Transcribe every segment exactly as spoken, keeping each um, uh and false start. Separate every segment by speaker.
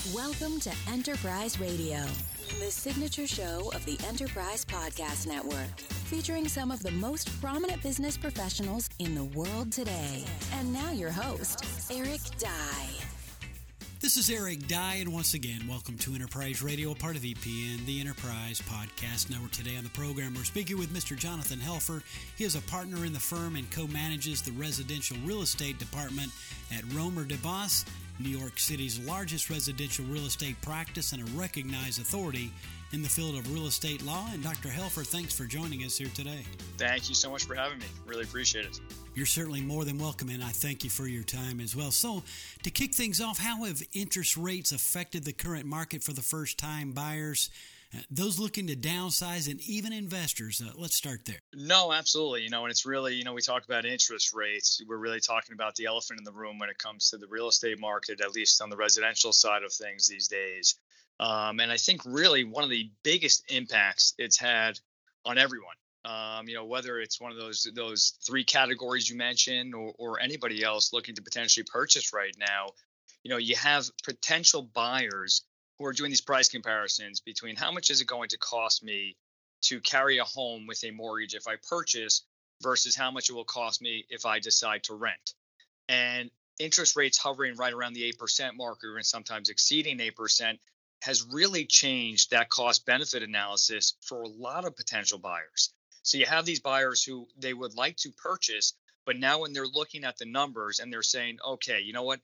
Speaker 1: Welcome to Enterprise Radio, the signature show of the Enterprise Podcast Network, featuring some of the most prominent business professionals in the world today. And now your host, Eric Dye.
Speaker 2: This is Eric Dye, and once again, welcome to Enterprise Radio, a part of E P N, the Enterprise Podcast Network. Today on the program, we're speaking with Mister Jonathan Helfer. He is a partner in the firm and co-manages the residential real estate department at Romer DeBoss, New York City's largest residential real estate practice and a recognized authority in the field of real estate law. And Doctor Helfer, thanks for joining us here today.
Speaker 3: Thank you so much for having me. Really appreciate it.
Speaker 2: You're certainly more than welcome, and I thank you for your time as well. So, to kick things off, how have interest rates affected the current market for the first-time buyers, uh, those looking to downsize, and even investors? Uh, let's start there.
Speaker 3: No, absolutely. You know, and it's really, you know, we talk about interest rates. We're really talking about the elephant in the room when it comes to the real estate market, at least on the residential side of things these days. Um, and I think really one of the biggest impacts it's had on everyone. Um, you know, whether it's one of those those three categories you mentioned or, or anybody else looking to potentially purchase right now, you know, you have potential buyers who are doing these price comparisons between how much is it going to cost me to carry a home with a mortgage if I purchase versus how much it will cost me if I decide to rent. And interest rates hovering right around the eight percent mark or sometimes exceeding eight percent has really changed that cost benefit analysis for a lot of potential buyers. So you have these buyers who they would like to purchase, but now when they're looking at the numbers and they're saying, okay, you know what,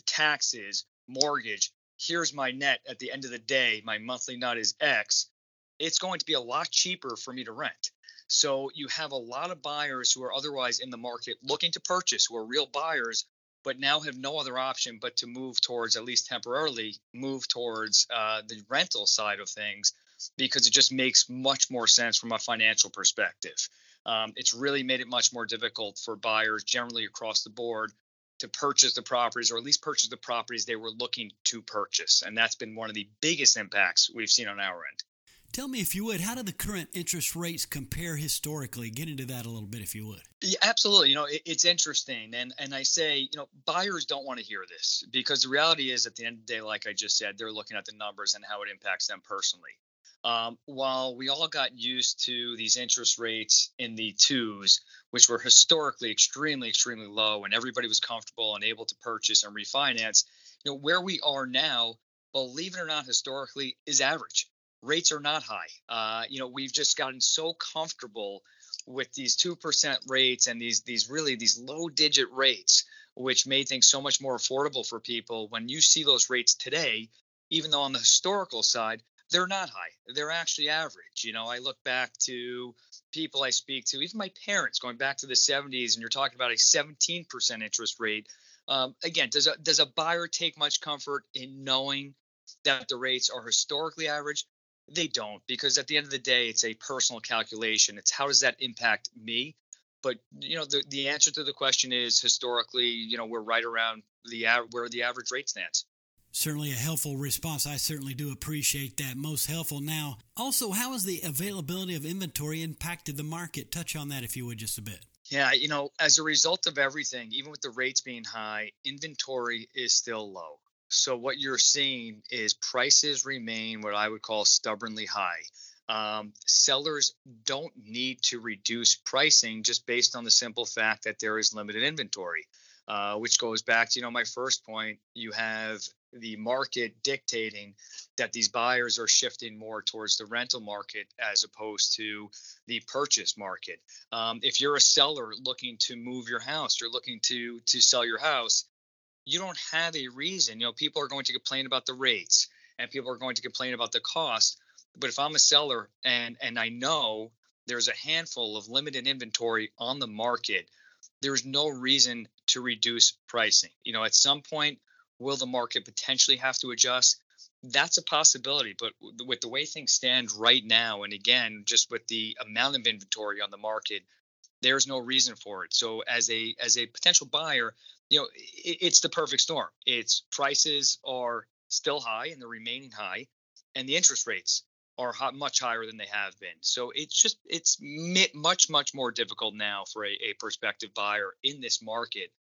Speaker 3: taxes, mortgage, here's my net at the end of the day, my monthly net is X, it's going to be a lot cheaper for me to rent. So you have a lot of buyers who are otherwise in the market looking to purchase, who are real buyers, but now have no other option but to move towards, at least temporarily, move towards uh, the rental side of things, because it just makes much more sense from a financial perspective. Um, it's really made it much more difficult for buyers generally across the board to purchase the properties, or at least purchase the properties they were looking to purchase. And that's been one of the biggest impacts we've seen on our end.
Speaker 2: Tell me, if you would, how do the current interest rates compare historically? Get into that a little bit, if you would.
Speaker 3: Yeah, absolutely. You know, it, it's interesting. And and I say, you know, buyers don't want to hear this, because the reality is at the end of the day, like I just said, they're looking at the numbers and how it impacts them personally. Um, while we all got used to these interest rates in the twos, which were historically extremely, extremely low, and everybody was comfortable and able to purchase and refinance, you know, where we are now, believe it or not, historically is average. Rates are not high. Uh, you know, we've just gotten so comfortable with these two percent rates and these these really these low digit rates, which made things so much more affordable for people. When you see those rates today, even though on the historical side, they're not high. They're actually average. You know, I look back to people I speak to, even my parents, going back to the seventies, and you're talking about a seventeen percent interest rate. Um, again, does a, does a buyer take much comfort in knowing that the rates are historically average? They don't, because at the end of the day, it's a personal calculation. It's how does that impact me? But, you know, the, the answer to the question is historically, you know, we're right around the where the average rate stands.
Speaker 2: Certainly a helpful response. I certainly do appreciate that. Most helpful. Now, also, how has the availability of inventory impacted the market? Touch on that, if you would, just a bit.
Speaker 3: Yeah, you know, as a result of everything, even with the rates being high, inventory is still low. So what you're seeing is prices remain what I would call stubbornly high. Um, sellers don't need to reduce pricing just based on the simple fact that there is limited inventory, uh, which goes back to, you know, my first point. You have the market dictating that these buyers are shifting more towards the rental market as opposed to the purchase market. Um, if you're a seller looking to move your house, you're looking to to sell your house, you don't have a reason. You know, people are going to complain about the rates and people are going to complain about the cost. But if I'm a seller and and I know there's a handful of limited inventory on the market, there's no reason to reduce pricing. You know, at some point, will the market potentially have to adjust? That's a possibility. But with the way things stand right now, and again, just with the amount of inventory on the market, there's no reason for it. So as a as a potential buyer, you know, it, it's the perfect storm. It's prices are still high and they're remaining high, and the interest rates are hot, much higher than they have been. So it's just it's mi- much much more difficult now for a, a prospective buyer in this market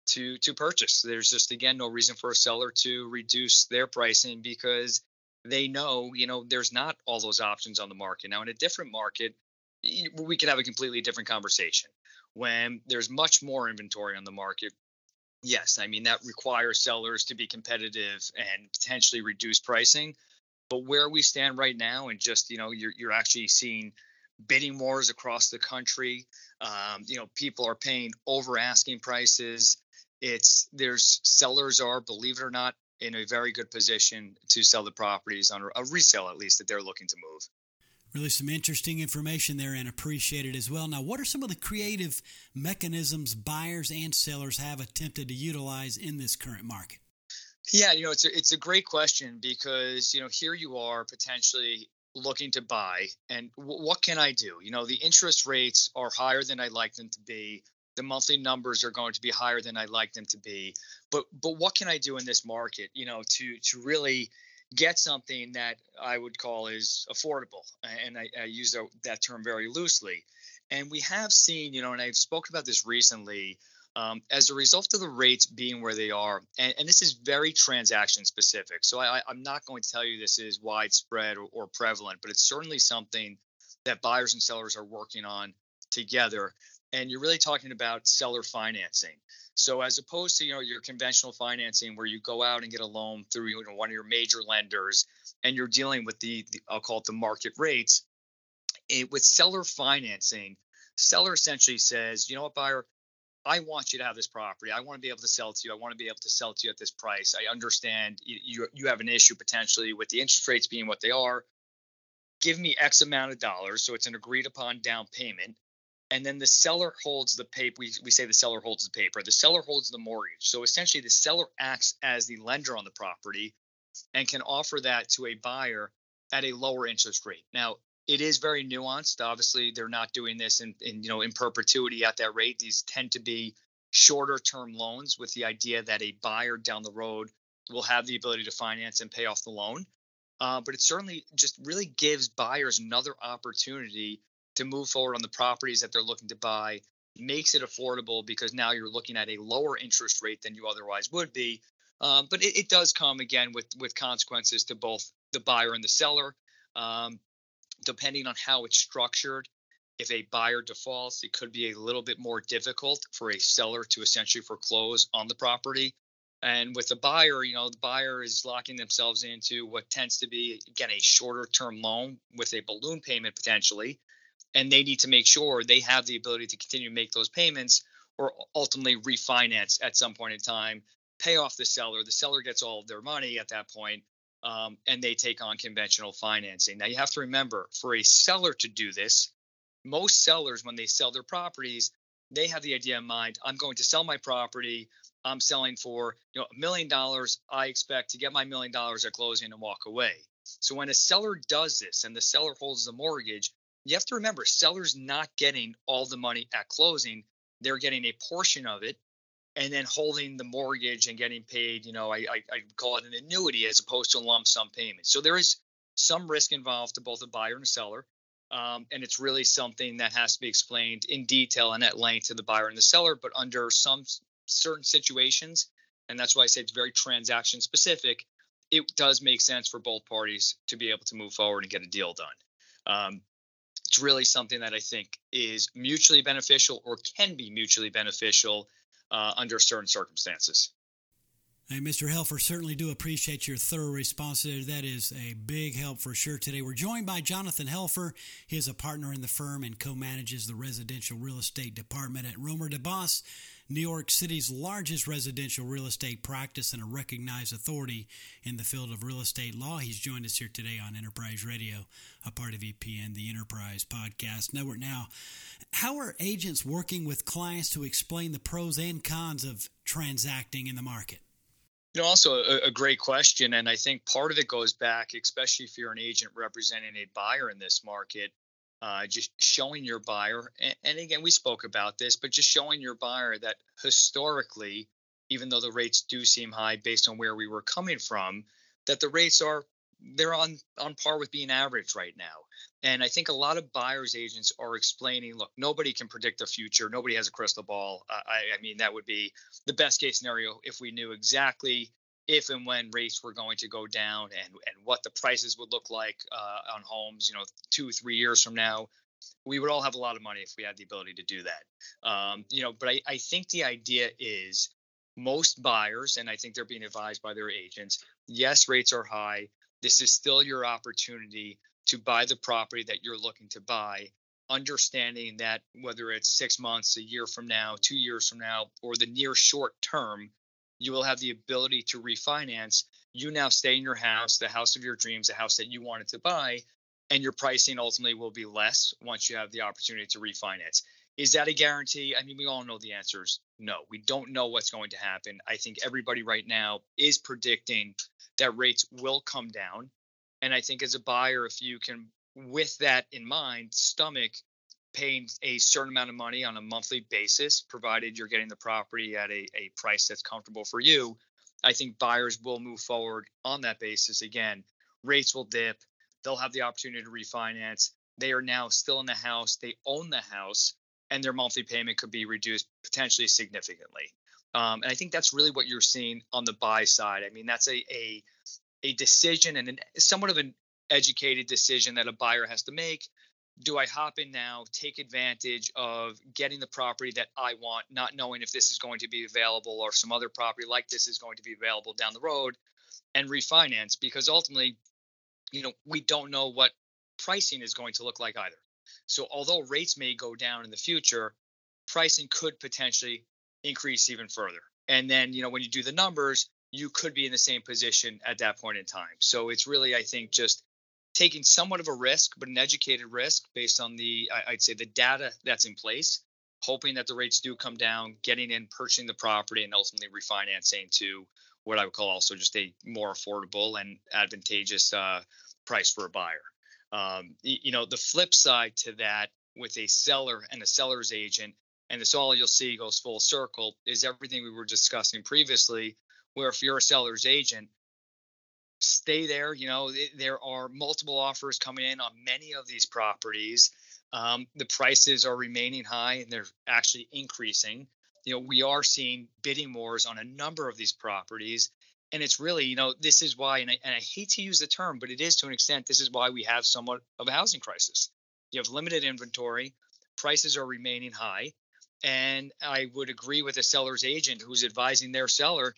Speaker 3: to to purchase. There's just, again, no reason for a seller to reduce their pricing because they know, you know, there's not all those options on the market. Now, in a different market, we could have a completely different conversation. When there's much more inventory on the market, yes, I mean, that requires sellers to be competitive and potentially reduce pricing. But where we stand right now, and just, you know, you're you're actually seeing bidding wars across the country. Um, you know, people are paying over asking prices. It's there's sellers are, believe it or not, in a very good position to sell the properties on a resale, at least, that they're looking to move.
Speaker 2: Really some interesting information there and appreciated as well. Now, what are some of the creative mechanisms buyers and sellers have attempted to utilize in this current market?
Speaker 3: Yeah, you know, it's a, it's a great question because, you know, here you are potentially looking to buy, and w- what can I do? You know, the interest rates are higher than I'd like them to be. The monthly numbers are going to be higher than I'd like them to be. But but what can I do in this market, you know, to to really get something that I would call is affordable? And I, I use the, that term very loosely. And we have seen, you know, and I've spoken about this recently, um, as a result of the rates being where they are, and, and this is very transaction specific. So I, I'm not going to tell you this is widespread or, or prevalent, but it's certainly something that buyers and sellers are working on together. And you're really talking about seller financing. So as opposed to, you know, your conventional financing where you go out and get a loan through, you know, one of your major lenders and you're dealing with the, the I'll call it the market rates, it, with seller financing, seller essentially says, you know what, buyer, I want you to have this property. I want to be able to sell to you. I want to be able to sell to you at this price. I understand you, you, you have an issue potentially with the interest rates being what they are. Give me X amount of dollars. So it's an agreed upon down payment. And then the seller holds the paper. We, we say the seller holds the paper. The seller holds the mortgage. So essentially the seller acts as the lender on the property and can offer that to a buyer at a lower interest rate. Now, it is very nuanced. Obviously, they're not doing this in, in you know in perpetuity at that rate. These tend to be shorter term loans with the idea that a buyer down the road will have the ability to finance and pay off the loan. Uh, but it certainly just really gives buyers another opportunity to move forward on the properties that they're looking to buy, makes it affordable because now you're looking at a lower interest rate than you otherwise would be. Um, but it, it does come, again, with with consequences to both the buyer and the seller. Um, depending on how it's structured, if a buyer defaults, it could be a little bit more difficult for a seller to essentially foreclose on the property. And with the buyer, you know, the buyer is locking themselves into what tends to be, again, a shorter term loan with a balloon payment potentially. And they need to make sure they have the ability to continue to make those payments or ultimately refinance at some point in time, pay off the seller. The seller gets all of their money at that point, um, and they take on conventional financing. Now, you have to remember, for a seller to do this, most sellers, when they sell their properties, they have the idea in mind, I'm going to sell my property. I'm selling for, you know, a million dollars. I expect to get my million dollars at closing and walk away. So when a seller does this and the seller holds the mortgage, you have to remember, sellers not getting all the money at closing. They're getting a portion of it and then holding the mortgage and getting paid, you know, I, I, I call it an annuity as opposed to a lump sum payment. So there is some risk involved to both a buyer and a seller. Um, and it's really something that has to be explained in detail and at length to the buyer and the seller, but under some certain situations, and that's why I say it's very transaction specific, it does make sense for both parties to be able to move forward and get a deal done. Um, It's really something that I think is mutually beneficial or can be mutually beneficial uh, under certain circumstances.
Speaker 2: Hey, Mister Helfer, certainly do appreciate your thorough response there. That is a big help for sure today. We're joined by Jonathan Helfer. He is a partner in the firm and co-manages the residential real estate department at Romer DeBoss, New York City's largest residential real estate practice and a recognized authority in the field of real estate law. He's joined us here today on Enterprise Radio, a part of E P N, the Enterprise Podcast Network. Now, how are agents working with clients to explain the pros and cons of transacting in the market?
Speaker 3: You know, also a, a great question. And I think part of it goes back, especially if you're an agent representing a buyer in this market, uh, just showing your buyer. And, and again, we spoke about this, but just showing your buyer that historically, even though the rates do seem high based on where we were coming from, that the rates are they're on on par with being average right now. And I think a lot of buyers agents are explaining, look, nobody can predict the future. Nobody has a crystal ball. Uh, I, I mean, that would be the best case scenario if we knew exactly if and when rates were going to go down and, and what the prices would look like uh, on homes, you know, two, three years from now. We would all have a lot of money if we had the ability to do that. Um, you know, but I, I think the idea is most buyers, and I think they're being advised by their agents, yes, rates are high. This is still your opportunity to buy the property that you're looking to buy, understanding that whether it's six months, a year from now, two years from now, or the near short term, you will have the ability to refinance. You now stay in your house, the house of your dreams, the house that you wanted to buy, and your pricing ultimately will be less once you have the opportunity to refinance. Is that a guarantee? I mean, we all know the answer is no. We don't know what's going to happen. I think everybody right now is predicting that rates will come down. And I think as a buyer, if you can, with that in mind, stomach paying a certain amount of money on a monthly basis, provided you're getting the property at a, a price that's comfortable for you, I think buyers will move forward on that basis. Again, rates will dip. They'll have the opportunity to refinance. They are now still in the house. They own the house, and their monthly payment could be reduced potentially significantly. Um, and I think that's really what you're seeing on the buy side. I mean, that's a a, a decision and an, somewhat of an educated decision that a buyer has to make. Do I hop in now, take advantage of getting the property that I want, not knowing if this is going to be available or some other property like this is going to be available down the road, and refinance? Because ultimately, you know, we don't know what pricing is going to look like either. So although rates may go down in the future, pricing could potentially increase even further. And then, you know, when you do the numbers, you could be in the same position at that point in time. So it's really, I think, just taking somewhat of a risk, but an educated risk based on the, I'd say, the data that's in place, hoping that the rates do come down, getting in, purchasing the property, and ultimately refinancing to what I would call also just a more affordable and advantageous uh, price for a buyer. Um, you know, the flip side to that with a seller and a seller's agent, and this all you'll see goes full circle, is everything we were discussing previously, where if you're a seller's agent, stay there. You know, there are multiple offers coming in on many of these properties. Um, the prices are remaining high and they're actually increasing. You know, we are seeing bidding wars on a number of these properties. And it's really, you know, this is why, and I, and I hate to use the term, but it is to an extent, this is why we have somewhat of a housing crisis. You have limited inventory, prices are remaining high. And I would agree with a seller's agent who's advising their seller,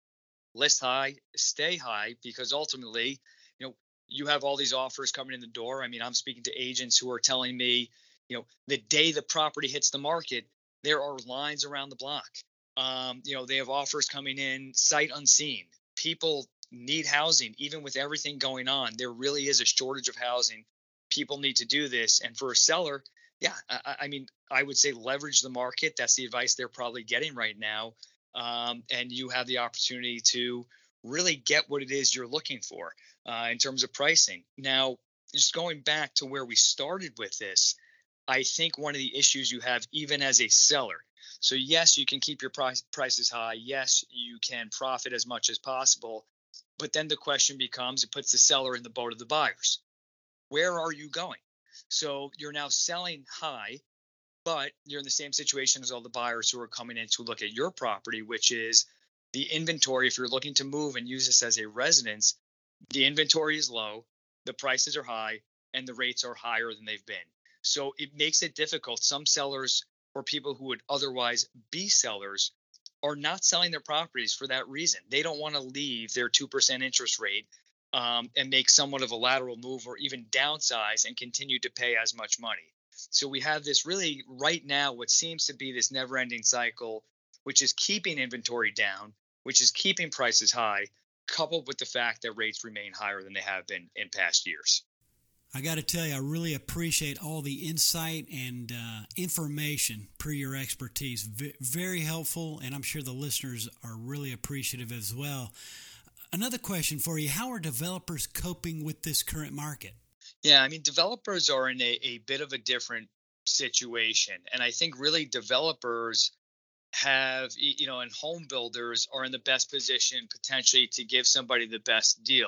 Speaker 3: list high, stay high, because ultimately, you know, you have all these offers coming in the door. I mean, I'm speaking to agents who are telling me, you know, the day the property hits the market, there are lines around the block. Um, you know, they have offers coming in sight unseen. People need housing, even with everything going on. There really is a shortage of housing. People need to do this. And for a seller, yeah, I, I mean, I would say leverage the market. That's the advice they're probably getting right now. Um, and you have the opportunity to really get what it is you're looking for uh, in terms of pricing. Now, just going back to where we started with this, I think one of the issues you have even as a seller. So yes, you can keep your price, prices high. Yes, you can profit as much as possible. But then the question becomes, it puts the seller in the boat of the buyers. Where are you going? So you're now selling high, but you're in the same situation as all the buyers who are coming in to look at your property, which is the inventory. If you're looking to move and use this as a residence, the inventory is low, the prices are high, and the rates are higher than they've been. So it makes it difficult. Some sellers or people who would otherwise be sellers are not selling their properties for that reason. They don't want to leave their two percent interest rate um, and make somewhat of a lateral move or even downsize and continue to pay as much money. So we have this really right now, what seems to be this never ending cycle, which is keeping inventory down, which is keeping prices high, coupled with the fact that rates remain higher than they have been in past years.
Speaker 2: I got to tell you, I really appreciate all the insight and uh, information per your expertise. V- very helpful, and I'm sure the listeners are really appreciative as well. Another question for you, how are developers coping with this current market?
Speaker 3: Yeah, I mean, developers are in a, a bit of a different situation. And I think really developers have, you know, and home builders are in the best position potentially to give somebody the best deal.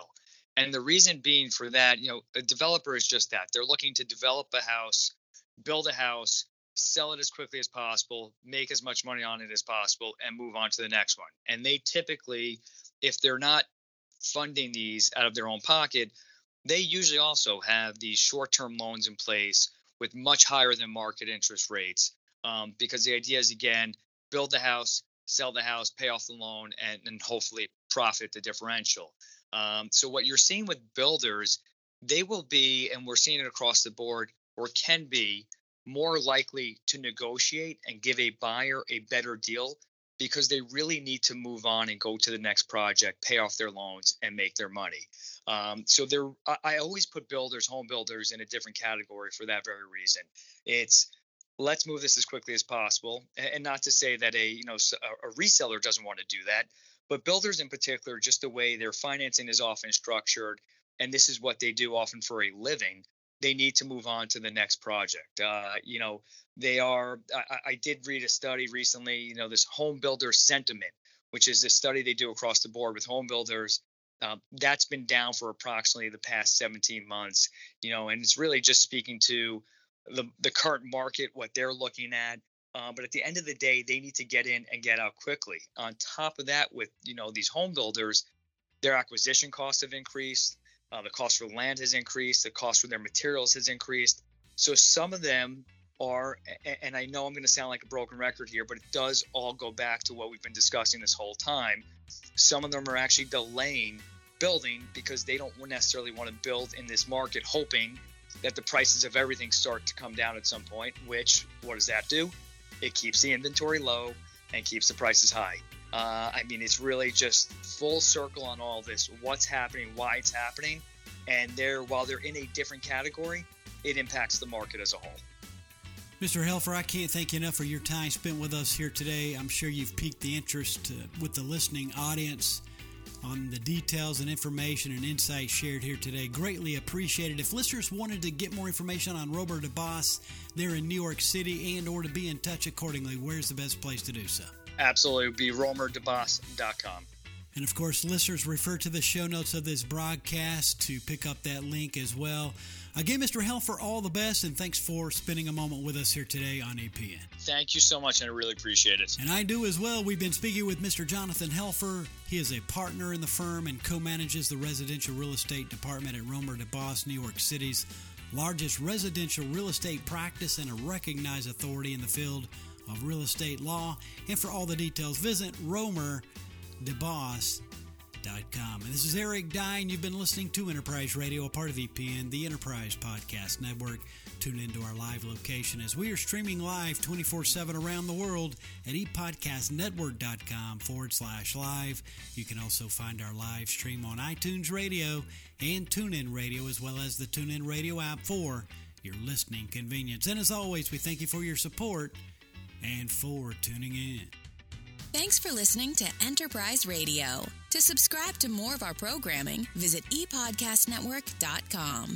Speaker 3: And the reason being for that, you know, a developer is just that. They're looking to develop a house, build a house, sell it as quickly as possible, make as much money on it as possible, and move on to the next one. And they typically, if they're not funding these out of their own pocket, they usually also have these short-term loans in place with much higher than market interest rates. Um, because the idea is, again, build the house, sell the house, pay off the loan, and, and hopefully profit the differential. Um, so what you're seeing with builders, they will be, and we're seeing it across the board, or can be, more likely to negotiate and give a buyer a better deal because they really need to move on and go to the next project, pay off their loans, and make their money. Um, so they're, I, I always put builders, home builders, in a different category for that very reason. It's let's move this as quickly as possible, and not to say that a you know a reseller doesn't want to do that, but builders in particular, just the way their financing is often structured, and this is what they do often for a living, they need to move on to the next project. Uh, you know, they are, I, I did read a study recently, you know, this home builder sentiment, which is this study they do across the board with home builders. Um, that's been down for approximately the past seventeen months, you know, and it's really just speaking to the, the current market, what they're looking at. Um, but at the end of the day, they need to get in and get out quickly. On top of that, with, you know, these home builders, their acquisition costs have increased. Uh, the cost for land has increased. The cost for their materials has increased. So some of them are, and I know I'm going to sound like a broken record here, but it does all go back to what we've been discussing this whole time. Some of them are actually delaying building because they don't necessarily want to build in this market, hoping that the prices of everything start to come down at some point, which, what does that do? It keeps the inventory low and keeps the prices high. Uh, I mean, it's really just full circle on all this, what's happening, why it's happening. And they're, while they're in a different category, it impacts the market as a whole.
Speaker 2: Mister Helfer, I can't thank you enough for your time spent with us here today. I'm sure you've piqued the interest uh, with the listening audience on the details and information and insights shared here today. Greatly appreciated. If listeners wanted to get more information on Romer DeBoss there in New York City and or to be in touch accordingly, where's the best place to do so?
Speaker 3: Absolutely. It would be romer de boss dot com.
Speaker 2: And of course, listeners, refer to the show notes of this broadcast to pick up that link as well. Again, Mister Helfer, all the best, and thanks for spending a moment with us here today on A P N.
Speaker 3: Thank you so much, and I really appreciate it.
Speaker 2: And I do as well. We've been speaking with Mister Jonathan Helfer. He is a partner in the firm and co-manages the residential real estate department at Romer DeBoss, New York City's largest residential real estate practice and a recognized authority in the field of real estate law. And for all the details, visit romer de boss dot com. And this is Eric Dye, and you've been listening to Enterprise Radio, a part of E P N, the Enterprise Podcast Network. Tune into our live location as we are streaming live twenty-four seven around the world at epodcastnetwork.com forward slash live. You can also find our live stream on iTunes Radio and TuneIn Radio, as well as the TuneIn Radio app for your listening convenience. And as always, we thank you for your support and for tuning in.
Speaker 1: Thanks for listening to Enterprise Radio. To subscribe to more of our programming, visit e podcast network dot com.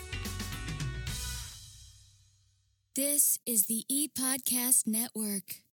Speaker 1: This is the E-Podcast Network.